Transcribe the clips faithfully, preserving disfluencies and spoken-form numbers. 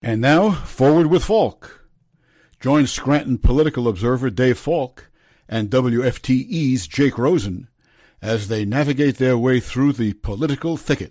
And now, Forward with Falk. Join Scranton political observer Dave Falk and W F T E's Jake Rosen as they navigate their way through the political thicket.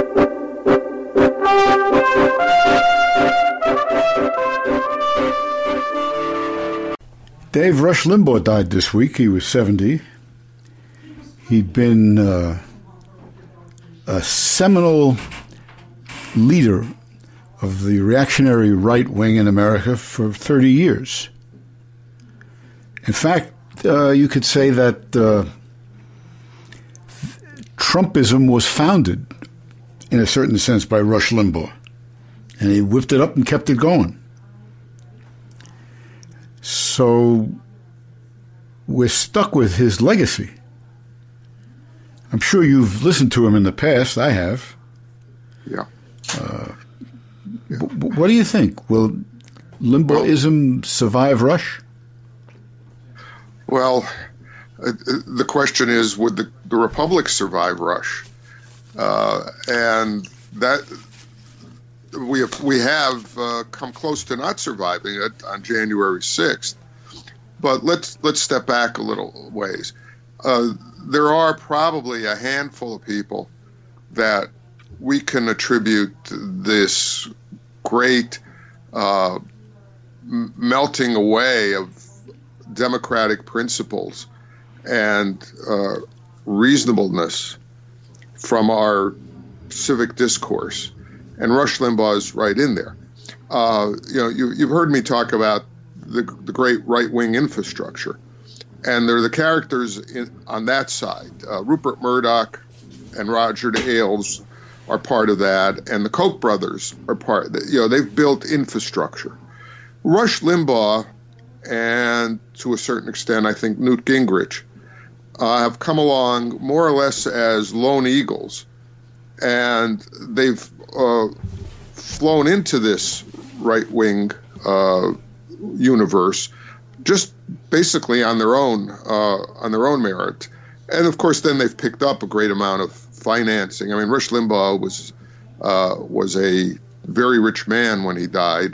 Dave, Rush Limbaugh died this week. He was seventy. He'd been uh, a seminal leader of the reactionary right wing in America for thirty years. In fact, uh, you could say that uh, Trumpism was founded, in a certain sense, by Rush Limbaugh. And he whipped it up and kept it going. So we're stuck with his legacy. I'm sure you've listened to him in the past. I have. Yeah. Uh, yeah. B- what do you think? Will Limbaughism well, survive Rush? Well, uh, the question is, would the, the Republic survive Rush? Uh, and that we have, we have uh, come close to not surviving it on January sixth. But let's let's step back a little ways. Uh, there are probably a handful of people that we can attribute this great uh, melting away of democratic principles and uh, reasonableness from our civic discourse. And Rush Limbaugh is right in there. Uh, you know, you, you've heard me talk about the, the great right-wing infrastructure. And there are the characters in, on that side. Uh, Rupert Murdoch and Roger Ailes are part of that, and the Koch brothers are part of that. You know, they've built infrastructure. Rush Limbaugh and, to a certain extent, I think Newt Gingrich uh, have come along more or less as lone eagles, and they've uh, flown into this right-wing uh, universe just basically on their own uh, on their own merit. And of course, then they've picked up a great amount of financing. I mean, Rush Limbaugh was uh, was a very rich man when he died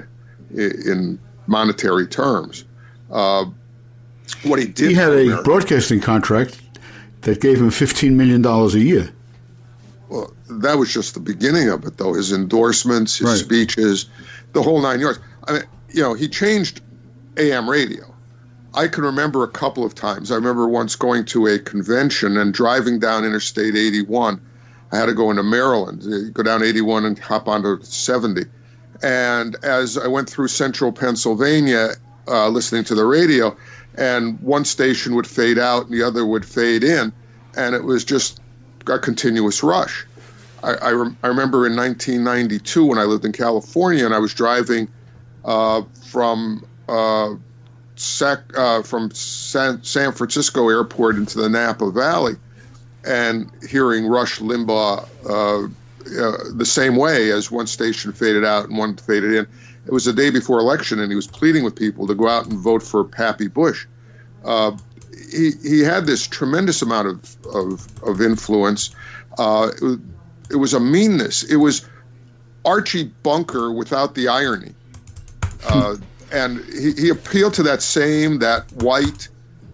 in monetary terms. Uh, what he did, he had a America, broadcasting contract that gave him fifteen million dollars a year. Well, that was just the beginning of it, though. His endorsements, his right. speeches, the whole nine yards. I mean, you know, he changed A M radio. I can remember a couple of times. I remember once going to a convention and driving down Interstate eighty-one. I had to go into Maryland, go down eighty-one and hop onto seventy. And as I went through central Pennsylvania, uh, listening to the radio, and one station would fade out and the other would fade in, and it was just a continuous rush. I, I, rem- I remember in nineteen ninety-two when I lived in California and I was driving uh, from uh, Sac- uh, from San-, San Francisco Airport into the Napa Valley, and hearing Rush Limbaugh uh, uh, the same way as one station faded out and one faded in. It was the day before election, and he was pleading with people to go out and vote for Pappy Bush. Uh, he he had this tremendous amount of of, of influence. Uh, it, was, it was a meanness. It was Archie Bunker without the irony. Uh, And he, he appealed to that same, that white,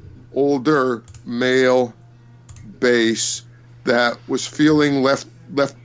older male base that was feeling left left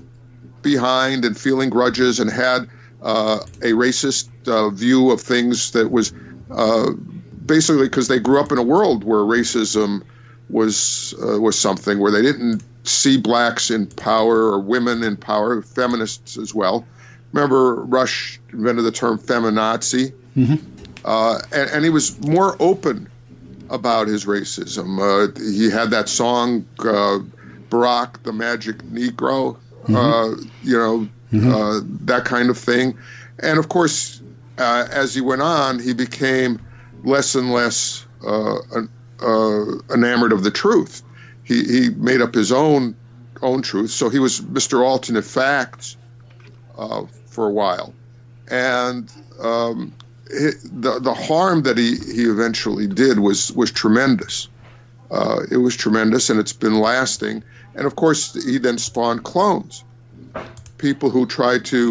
behind and feeling grudges and had uh, a racist uh, view of things that was uh, basically because they grew up in a world where racism was uh, was something, where they didn't see blacks in power or women in power, feminists as well. Remember, Rush invented the term feminazi, mm-hmm. uh, and, and he was more open about his racism. Uh, he had that song, uh, Barack the Magic Negro, mm-hmm. uh, you know, mm-hmm. uh, that kind of thing. And of course, uh, as he went on, he became less and less uh, uh, enamored of the truth. He, he made up his own own truth. So he was Mister Alternate Facts uh, for a while. And um, it, the the harm that he, he eventually did was was tremendous. Uh, it was tremendous, and it's been lasting. And of course, he then spawned clones, people who tried to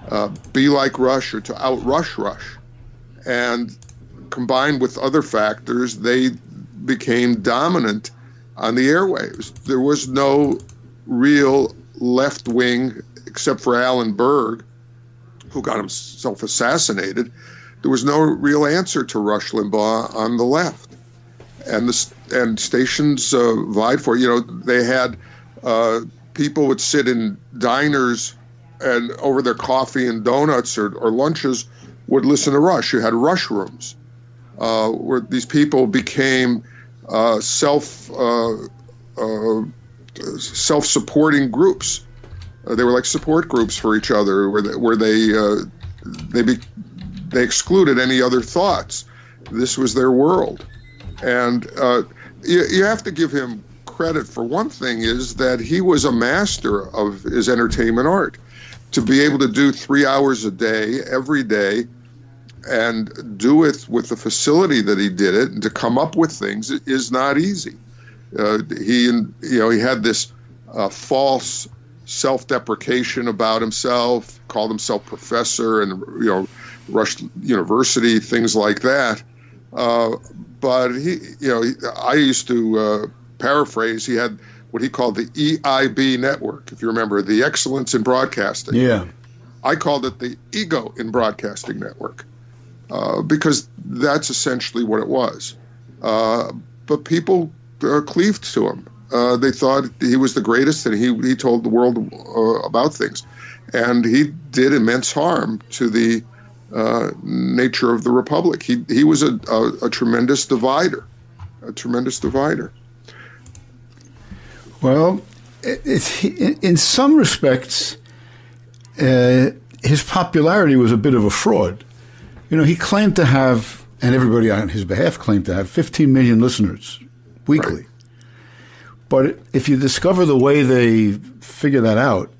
uh, be like Rush or to outrush Rush. And combined with other factors, they became dominant on the airwaves. There was no real left wing, except for Alan Berg, who got himself assassinated. There was no real answer to Rush Limbaugh on the left. And the and stations uh, vied for it. You know, they had uh, people would sit in diners and over their coffee and donuts or, or lunches would listen to Rush. You had Rush rooms uh, where these people became uh, self uh, uh, self-supporting groups. Uh, they were like support groups for each other, where they, where they uh, they be, they excluded any other thoughts. This was their world, and uh, you, you have to give him credit for one thing, is that he was a master of his entertainment art. To be able to do three hours a day, every day, and do it with the facility that he did it, and to come up with things is not easy. Uh, he, you know, he had this uh, false self-deprecation about himself, called himself professor, and you know, Rush University, things like that. Uh, but he, you know, he, I used to uh, paraphrase. He had what he called the E I B network, if you remember, the Excellence in Broadcasting. Yeah. I called it the Ego in Broadcasting Network, uh, because that's essentially what it was. Uh, but people uh, cleaved to him. Uh, they thought he was the greatest, and he, he told the world uh, about things. And he did immense harm to the uh, nature of the Republic. He, he was a, a, a tremendous divider, a tremendous divider. Well, it, it, in some respects, uh, his popularity was a bit of a fraud. You know, he claimed to have, and everybody on his behalf claimed to have, fifteen million listeners weekly. Right. But if you discover the way they figure that out,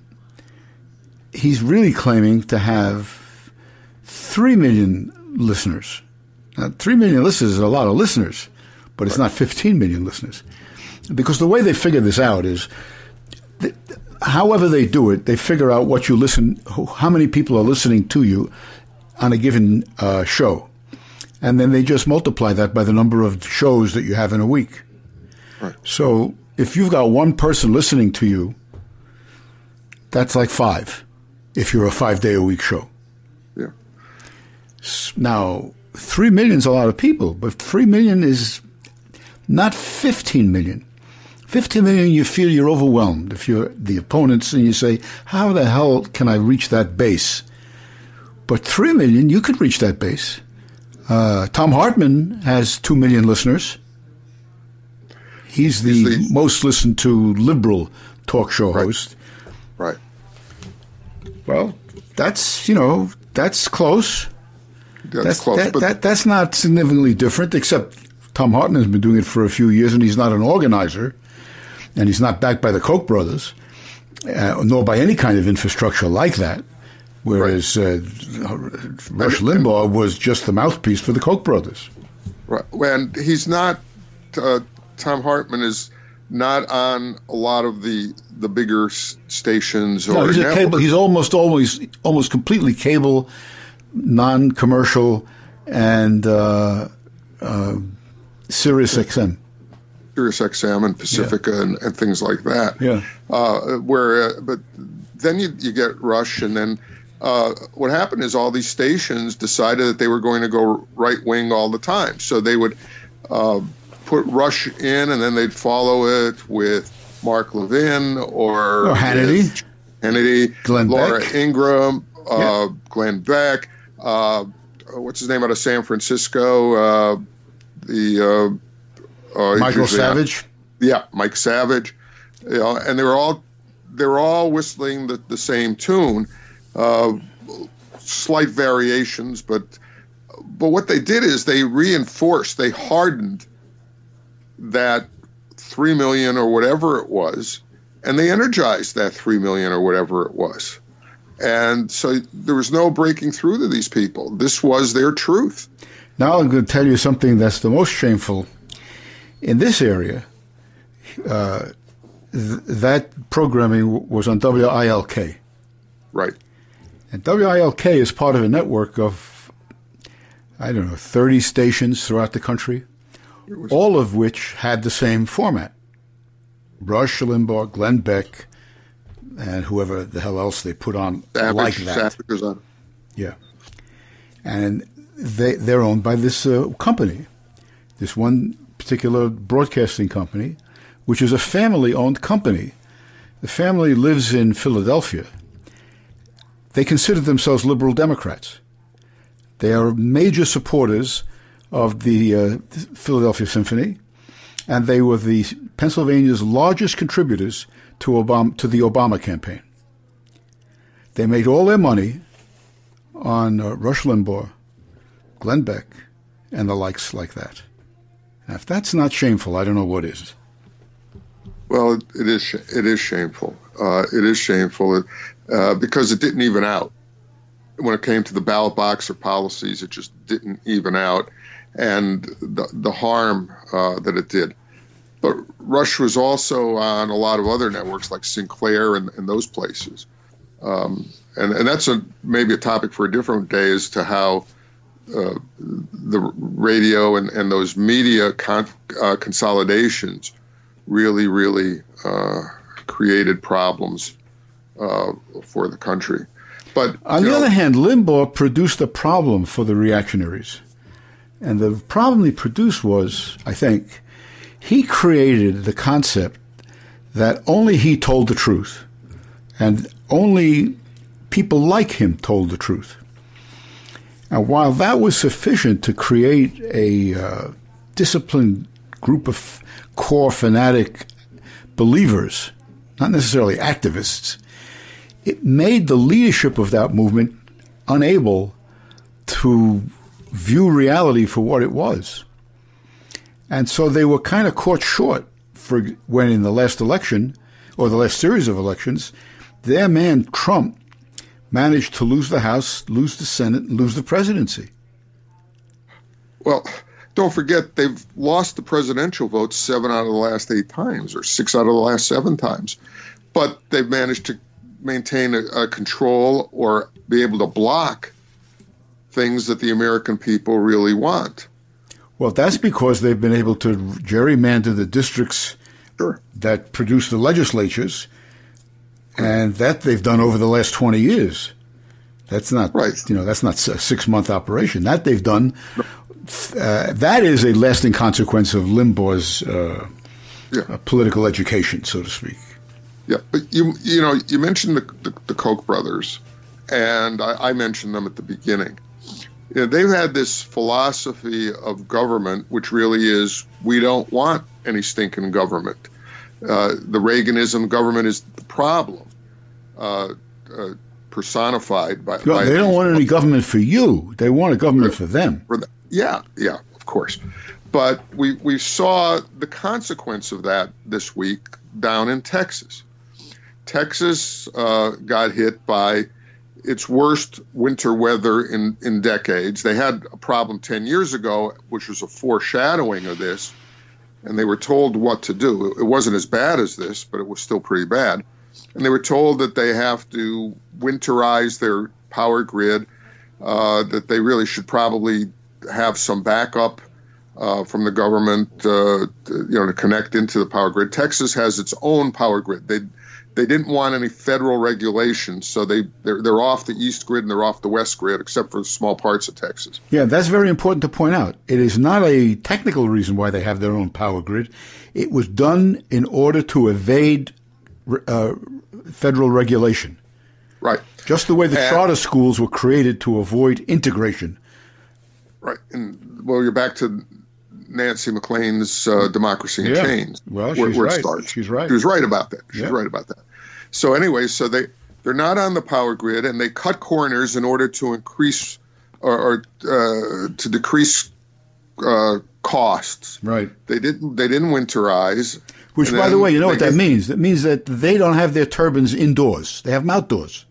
he's really claiming to have three million listeners. Now, three million listeners is a lot of listeners, but it's not fifteen million listeners. Because the way they figure this out is, th- however they do it, they figure out what you listen, how many people are listening to you on a given uh, show. And then they just multiply that by the number of shows that you have in a week. Right. So if you've got one person listening to you, that's like five, if you're a five-day-a-week show. Yeah. Now, three million is a lot of people, but three million is not fifteen million. fifteen million, you feel you're overwhelmed. If you're the opponents and you say, how the hell can I reach that base? But three million, you could reach that base. Uh, Tom Hartman has two million listeners. He's the, He's the most listened to liberal talk show right. host. Right. Well, that's, you know, that's close. That's, that's close. That, but that, that's not significantly different, except Tom Hartman has been doing it for a few years, and he's not an organizer, and he's not backed by the Koch brothers, uh, nor by any kind of infrastructure like that, whereas right. uh, Rush Limbaugh was just the mouthpiece for the Koch brothers. Right. And he's not, uh, Tom Hartman is not on a lot of the the bigger s- stations. Or no, he's a cable. He's almost always, almost completely cable, non-commercial, and uh, uh, Sirius X M. Sirius X M and Pacifica yeah. and, and things like that. Yeah. Uh, where, uh, but then you you get Rush, and then uh, what happened is all these stations decided that they were going to go right wing all the time. So they would uh, put Rush in, and then they'd follow it with Mark Levin or, or Hannity, Hannity, Glenn Laura Beck. Ingraham, uh, yeah. Glenn Beck. Uh, what's his name out of San Francisco? Uh, the uh, uh, Michael Savage. Yeah, Mike Savage. You know, and they were all they were all whistling the, the same tune, uh, slight variations, but but what they did is they reinforced, they hardened that three million or whatever it was, and they energized that three million or whatever it was. And so there was no breaking through to these people. This was their truth. Now I'm going to tell you something that's the most shameful. In this area, uh, th- that programming was on W I L K. Right. And W I L K is part of a network of, I don't know, thirty stations throughout the country, all of which had the same format. Rush Limbaugh, Glenn Beck, and whoever the hell else they put on Savage, like that. Savage was on. Yeah. And they, they're owned by this uh, company, this one particular broadcasting company, which is a family-owned company. The family lives in Philadelphia. They consider themselves liberal Democrats. They are major supporters of the uh, Philadelphia Symphony, and they were the Pennsylvania's largest contributors to Obama, to the Obama campaign. They made all their money on uh, Rush Limbaugh, Glenn Beck, and the likes like that. Now, if that's not shameful, I don't know what is. Well, it, it is. It is shameful. Uh, it is shameful uh, because it didn't even out when it came to the ballot box or policies. It just didn't even out, and the the harm uh, that it did. But Rush was also on a lot of other networks like Sinclair and, and those places, um, and and that's a maybe a topic for a different day as to how uh, the radio and, and those media con- uh, consolidations really, really uh, created problems uh, for the country. But on the know, other hand, Limbaugh produced a problem for the reactionaries. And the problem he produced was, I think, he created the concept that only he told the truth, and only people like him told the truth. And while that was sufficient to create a uh, disciplined group of core fanatic believers, not necessarily activists, it made the leadership of that movement unable to view reality for what it was. And so they were kind of caught short for when in the last election, or the last series of elections, their man Trump managed to lose the House, lose the Senate, and lose the presidency. Well, don't forget, they've lost the presidential vote seven out of the last eight times, or six out of the last seven times. But they've managed to maintain a, a control or be able to block things that the American people really want. Well, that's because they've been able to gerrymander the districts sure. that produce the legislatures, and that they've done over the last twenty years. That's not, right. you know, that's not a six-month operation. That they've done. Uh, that is a lasting consequence of Limbaugh's uh, yeah. uh, political education, so to speak. Yeah, but you you know you mentioned the the, the Koch brothers, and I, I mentioned them at the beginning. You know, they've had this philosophy of government, which really is we don't want any stinking government. Uh, the Reaganism government is the problem, uh, uh, personified by. Well, by they don't want any government for you. They want a government for, for them. For the, yeah, yeah, of course. But we we saw the consequence of that this week down in Texas. Texas uh, got hit by its worst winter weather in, in decades. They had a problem ten years ago, which was a foreshadowing of this, and they were told what to do. It wasn't as bad as this, but it was still pretty bad. And they were told that they have to winterize their power grid, uh, that they really should probably have some backup uh, from the government, uh, to, you know, to connect into the power grid. Texas has its own power grid. They They didn't want any federal regulations, so they, they're, they're off the east grid and they're off the west grid, except for small parts of Texas. Yeah, that's very important to point out. It is not a technical reason why they have their own power grid. It was done in order to evade uh, federal regulation. Right. Just the way the and, charter schools were created to avoid integration. Right. And, well, you're back to Nancy McLean's uh, Democracy in yeah. Chains. Well, where, she's where right. It starts. She's right. She was right about that. She's yeah. right about that. So anyway, so they, they're not on the power grid, and they cut corners in order to increase or, or uh, to decrease uh, costs. Right. They didn't they didn't winterize. Which, by the way, you know what that means? That means that they don't have their turbines indoors. They have them outdoors.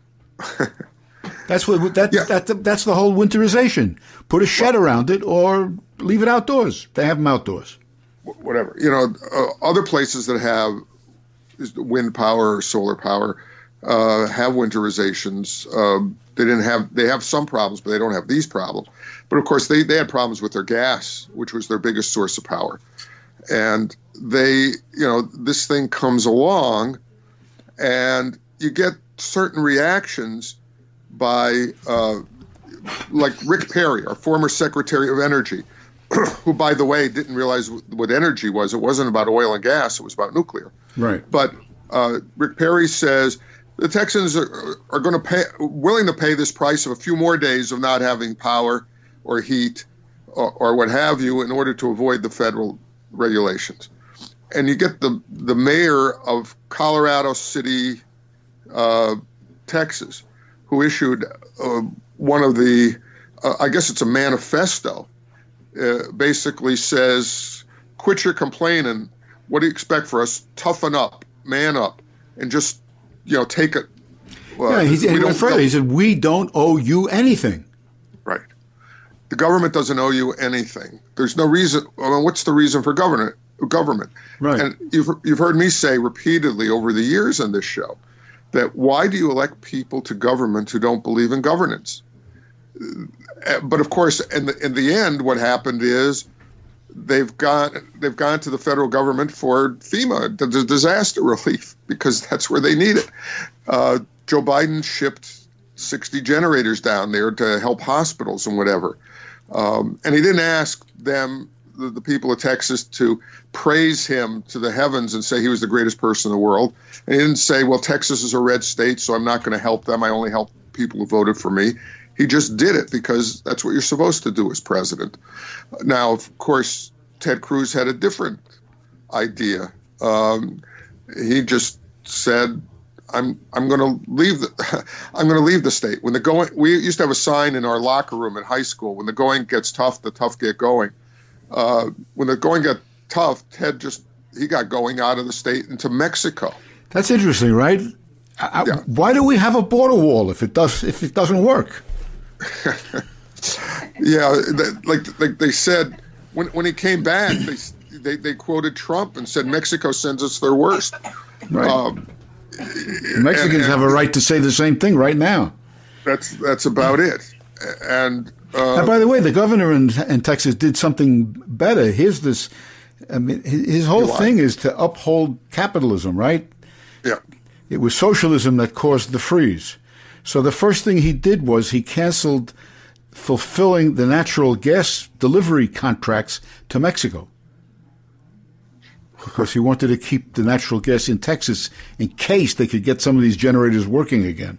That's what that, yeah. that that's the whole winterization. Put a shed well, around it or leave it outdoors. They have them outdoors. Whatever. You know, uh, other places that have wind power or solar power, uh, have winterizations. Um, they didn't have. They have some problems, but they don't have these problems. But of course, they, they had problems with their gas, which was their biggest source of power. And they, you know, this thing comes along, and you get certain reactions by, uh, like Rick Perry, our former Secretary of Energy, who, by the way, didn't realize what energy was. It wasn't about oil and gas. It was about nuclear. Right. But uh, Rick Perry says the Texans are, are going to pay, willing to pay this price of a few more days of not having power or heat or, or what have you in order to avoid the federal regulations. And you get the, the mayor of Colorado City, uh, Texas, who issued uh, one of the, uh, I guess it's a manifesto, uh, basically says, quit your complaining. What do you expect for us? Toughen up, man up, and just, you know, take it. Uh, yeah, he's, he went further. He said, we don't owe you anything. Right. The government doesn't owe you anything. There's no reason. I mean, what's the reason for government? Government. Right. And you've you've heard me say repeatedly over the years on this show that why do you elect people to government who don't believe in governance? But of course, in the in the end, what happened is they've got they've gone to the federal government for FEMA, the disaster relief, because that's where they need it. Uh, Joe Biden shipped sixty generators down there to help hospitals and whatever. Um, and he didn't ask them, the, the people of Texas, to praise him to the heavens and say he was the greatest person in the world. And he didn't say, well, Texas is a red state, so I'm not going to help them. I only help people who voted for me. He just did it because that's what you're supposed to do as president. Now, of course, Ted Cruz had a different idea. Um, he just said, I'm I'm going to leave the I'm going to leave the state. When the going, we used to have a sign in our locker room at high school. When the going gets tough, the tough get going. Uh, when the going got tough, Ted just he got going out of the state into Mexico. That's interesting, right? I, yeah. Why do we have a border wall if it does if it doesn't work? yeah, they, like like they said when when he came back, they they, they quoted Trump and said Mexico sends us their worst. Right. Um, The Mexicans and, and have a right to say the same thing right now. That's that's about it. And, uh, and by the way, the governor in, in Texas did something better. Here's this. I mean, his whole thing is to uphold capitalism, right? Yeah. It was socialism that caused the freeze. So the first thing he did was he canceled fulfilling the natural gas delivery contracts to Mexico, because he wanted to keep the natural gas in Texas in case they could get some of these generators working again.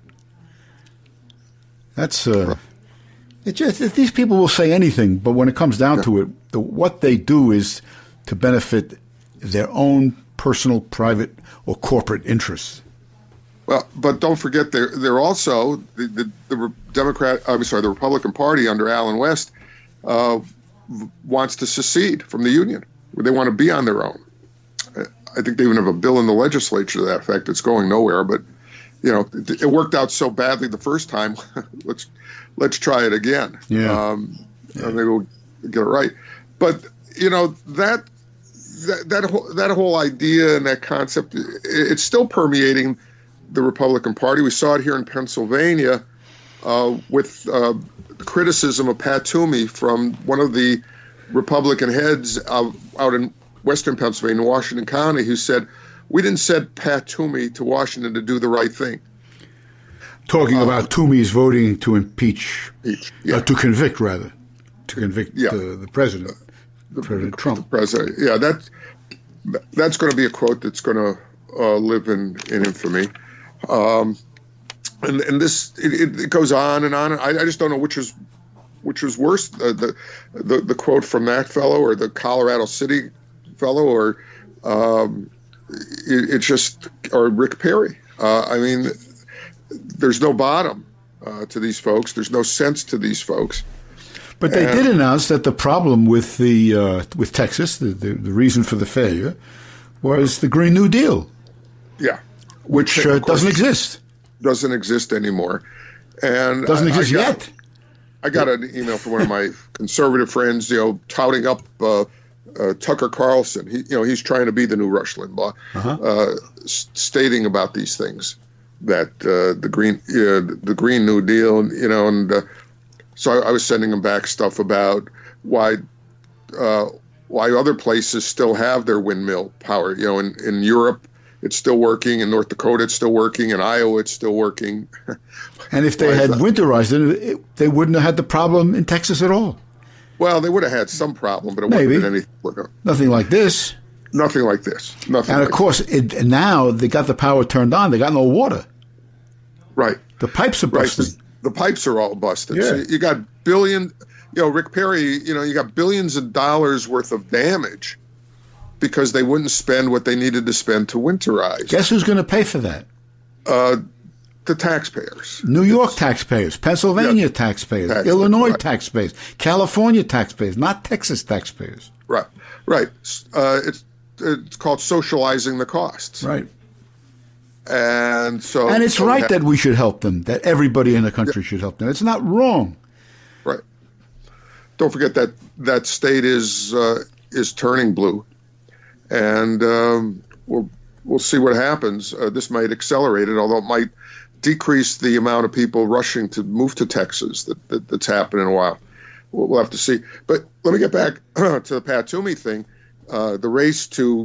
That's uh, it. Just these people will say anything, but when it comes down yeah. to it, the, what they do is to benefit their own personal, private, or corporate interests. Well, but don't forget, they're they're also the the, the Democrat. I'm sorry, the Republican Party under Allen West uh, wants to secede from the Union. They want to be on their own. I think they even have a bill in the legislature to that effect. It's going nowhere, but you know, it, it worked out so badly the first time. let's let's try it again. Yeah, um, yeah. Maybe we'll get it right. But you know that that that whole, that whole idea and that concept, it, it's still permeating the Republican Party. We saw it here in Pennsylvania uh, with uh, criticism of Pat Toomey from one of the Republican heads of, out in Western Pennsylvania, Washington County, who said, we didn't send Pat Toomey to Washington to do the right thing. Talking uh, about Toomey's voting to impeach, impeach yeah. uh, to convict, rather, to convict yeah. uh, the president, uh, the, President the, Trump. The president, yeah, that, that's going to be a quote that's going to uh, live in, in infamy. Um, and, and this, it, it goes on and on. I, I just don't know which is which was worse, uh, the, the the quote from that fellow or the Colorado City fellow, or um, it, it just, or Rick Perry. Uh, I mean, there's no bottom uh, to these folks. There's no sense to these folks. But they and, did announce that the problem with the uh, with Texas, the, the the reason for the failure, was the Green New Deal. Yeah, which, which uh, doesn't exist. Doesn't exist anymore, and doesn't I, exist I got, yet. I got an email from one of my conservative friends, you know, touting up uh, uh, Tucker Carlson. He, you know, he's trying to be the new Rush Limbaugh, uh-huh. uh, s- stating about these things that uh, the green uh, the Green New Deal, you know, and uh, so I, I was sending him back stuff about why uh, why other places still have their windmill power. You know, in, in Europe it's still working, in North Dakota it's still working, in Iowa it's still working. And if they had winterized it, it, they wouldn't have had the problem in Texas at all. Well, they would have had some problem, but it Maybe. wouldn't have been anything. Nothing like this. Nothing like this. Nothing. And of like course, it, now they got the power turned on. They got no water. Right. The pipes are busted. Right. The, the pipes are all busted. Yeah. So you got billion, you know, Rick Perry, you know, you got billions of dollars worth of damage because they wouldn't spend what they needed to spend to winterize. Guess who's going to pay for that? Uh, the taxpayers. New York taxpayers, Pennsylvania yeah. taxpayers, Tax- Illinois right. taxpayers, California taxpayers, not Texas taxpayers. Right. Right. Uh, it's it's called socializing the costs. Right. And so, and it's so right ha- that we should help them, that everybody in the country yeah. should help them. It's not wrong. Right. Don't forget that that state is uh, is turning blue, and um, we'll we'll see what happens. Uh, this might accelerate it, although it might decrease the amount of people rushing to move to Texas that, that that's happened in a while. We'll, we'll have to see. But let me get back to the Pat Toomey thing. Uh, the race to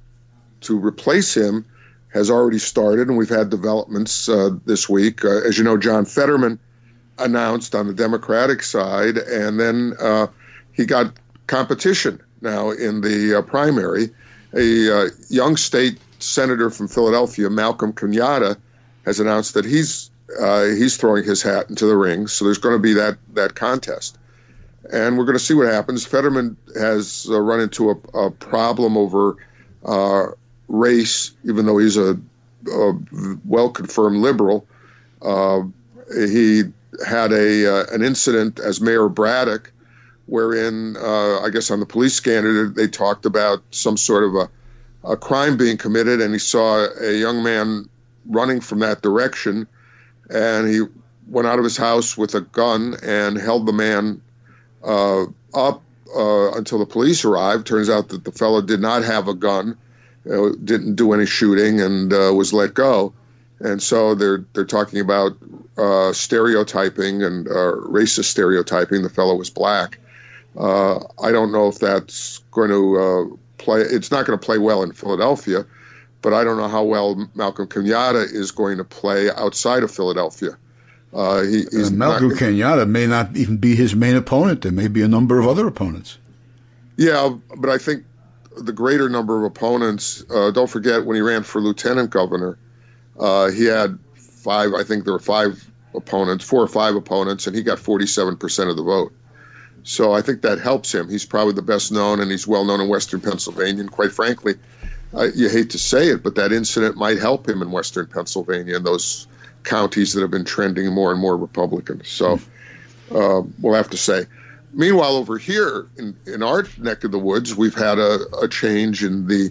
to replace him has already started, and we've had developments uh, this week. Uh, as you know, John Fetterman announced on the Democratic side, and then uh, he got competition now in the uh, primary. A uh, young state senator from Philadelphia, Malcolm Kenyatta, has announced that he's uh, he's throwing his hat into the ring. So there's going to be that that contest, and we're going to see what happens. Fetterman has uh, run into a, a problem over uh, race, even though he's a, a well-confirmed liberal. Uh, he had a uh, an incident as Mayor of Braddock, wherein uh, I guess on the police scanner they talked about some sort of a, a crime being committed, and he saw a young man running from that direction, and he went out of his house with a gun and held the man uh, up uh, until the police arrived. Turns out that the fellow did not have a gun, uh, didn't do any shooting, and uh, was let go. And so they're they're talking about uh, stereotyping and uh, racist stereotyping. The fellow was black. Uh, I don't know if that's going to uh, play. It's not going to play well in Philadelphia, but I don't know how well Malcolm Kenyatta is going to play outside of Philadelphia. Uh, he, he's uh, Malcolm not, Kenyatta may not even be his main opponent. There may be a number of other opponents. Yeah, but I think the greater number of opponents, uh, don't forget when he ran for lieutenant governor, uh, he had five, I think there were five opponents, four or five opponents, and he got forty-seven percent of the vote. So I think that helps him. He's probably the best known, and he's well known in Western Pennsylvania. And quite frankly, uh, you hate to say it, but that incident might help him in Western Pennsylvania and those counties that have been trending more and more Republican. So uh, we'll have to say. Meanwhile, over here in, in our neck of the woods, we've had a, a change in the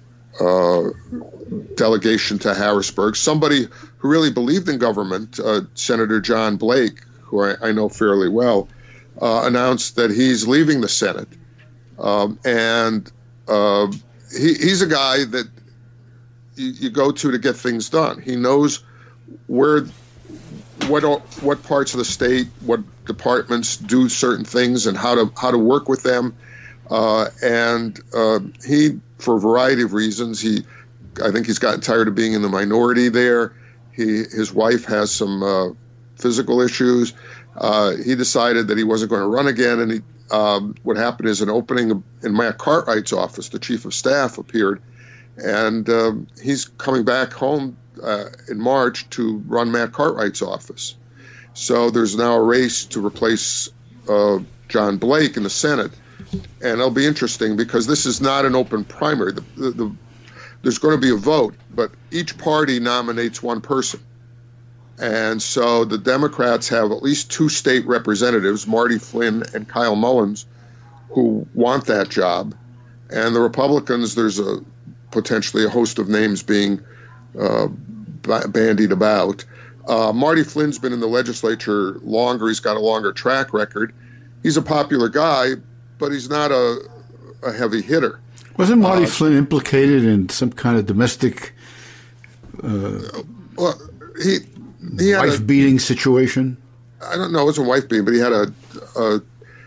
uh, delegation to Harrisburg. Somebody who really believed in government, uh, Senator John Blake, who I, I know fairly well, uh, announced that he's leaving the Senate. Um, and uh, he, he's a guy that you, you go to to get things done. He knows where, what what parts of the state, what departments do certain things, and how to how to work with them. Uh, and uh, he, for a variety of reasons, he, I think he's gotten tired of being in the minority there. He, his wife has some uh, physical issues. Uh, he decided that he wasn't going to run again. And he, um, what happened is an opening in Matt Cartwright's office, the chief of staff appeared, and um, he's coming back home uh, in March to run Matt Cartwright's office. So there's now a race to replace uh, John Blake in the Senate. And it'll be interesting because this is not an open primary. The, the, the, there's going to be a vote, but each party nominates one person. And so the Democrats have at least two state representatives, Marty Flynn and Kyle Mullins, who want that job. And the Republicans, there's a potentially a host of names being uh, bandied about. Uh, Marty Flynn's been in the legislature longer. He's got a longer track record. He's a popular guy, but he's not a, a heavy hitter. Wasn't Marty uh, Flynn implicated in some kind of domestic? Uh... Well, he he had wife a, beating situation. I don't know, it wasn't wife beating, but he had a, a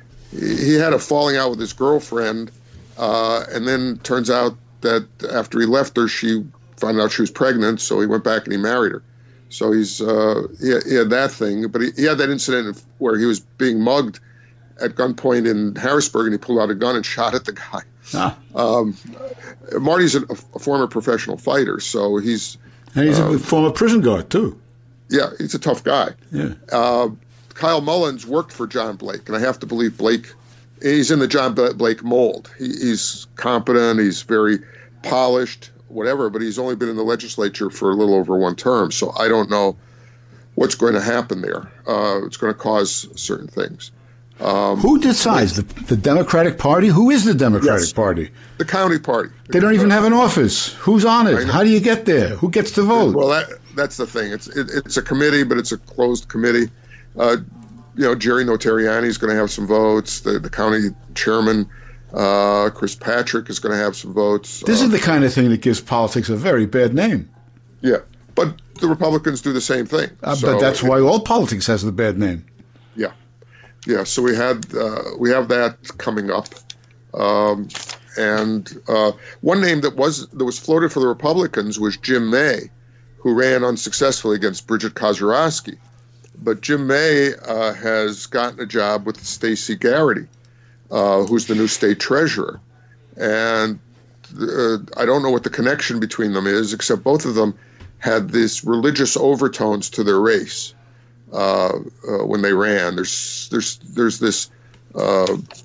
he had a falling out with his girlfriend, uh, and then turns out that after he left her, she found out she was pregnant, so he went back and he married her. So he's uh, he, he had that thing, but he, he had that incident where he was being mugged at gunpoint in Harrisburg, and he pulled out a gun and shot at the guy. Ah. Um, Marty's a, a former professional fighter, so he's and he's uh, a former prison guard too. Yeah, he's a tough guy. Yeah. Uh, Kyle Mullins worked for John Blake, and I have to believe Blake. He's in the John Blake mold. He, he's competent. He's very polished, whatever. But he's only been in the legislature for a little over one term, so I don't know what's going to happen there. Uh, it's going to cause certain things. Um, Who decides? The, the Democratic Party? Who is the Democratic yes, Party? The county party. They don't even have an office. Who's on it? How do you get there? Who gets to vote? Well, that, that's the thing. It's it, it's a committee, but it's a closed committee. Uh, you know, Jerry Notarianni is going to have some votes. The, the county chairman, uh, Chris Patrick, is going to have some votes. This uh, is the kind of thing that gives politics a very bad name. Yeah, but the Republicans do the same thing. Uh, so, but that's why all politics has a bad name. Yeah. Yeah, so we had uh, we have that coming up, um, and uh, one name that was that was floated for the Republicans was Jim May, who ran unsuccessfully against Bridget Kozierowski. But Jim May uh, has gotten a job with Stacey Garrity, uh, who's the new state treasurer, and uh, I don't know what the connection between them is, except both of them had these religious overtones to their race. Uh, uh, when they ran, there's there's there's this uh,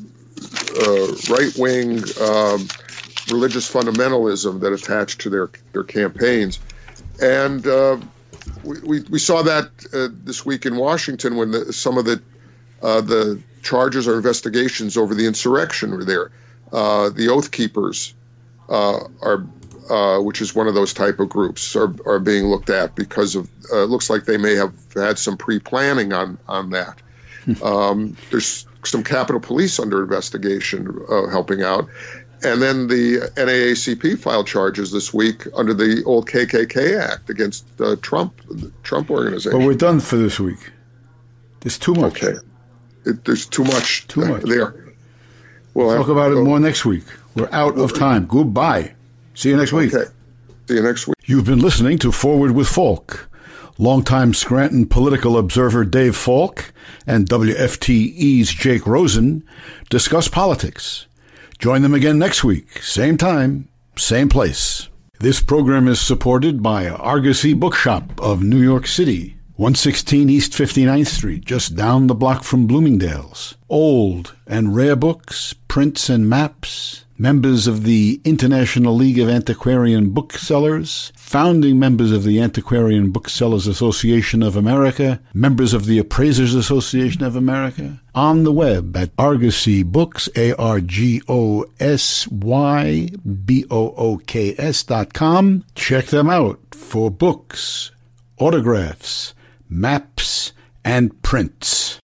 uh, right-wing um, religious fundamentalism that attached to their their campaigns, and uh, we, we we saw that uh, this week in Washington when the, some of the uh, the charges or investigations over the insurrection were there. Uh, the Oath Keepers uh, are. Uh, which is one of those type of groups, are, are being looked at because of uh, it looks like they may have had some pre-planning on on that. um, there's some Capitol Police under investigation uh, helping out, and then the N double A C P filed charges this week under the old K K K Act against uh, Trump, the Trump organization. Well, we're done for this week. There's too much. Okay, it, there's too much. Too much there. We'll talk about it more next week. We're out of time. Goodbye. See you next week. Okay. See you next week. You've been listening to Forward with Falk. Longtime Scranton political observer Dave Falk and W F T E's Jake Rosen discuss politics. Join them again next week, same time, same place. This program is supported by Argosy Bookshop of New York City, one sixteen East fifty-ninth Street, just down the block from Bloomingdale's. Old and rare books, prints and maps. Members of the International League of Antiquarian Booksellers, founding members of the Antiquarian Booksellers Association of America, members of the Appraisers Association of America, on the web at Argosy Books, A R G O S Y B O O K S dot com. Check them out for books, autographs, maps, and prints.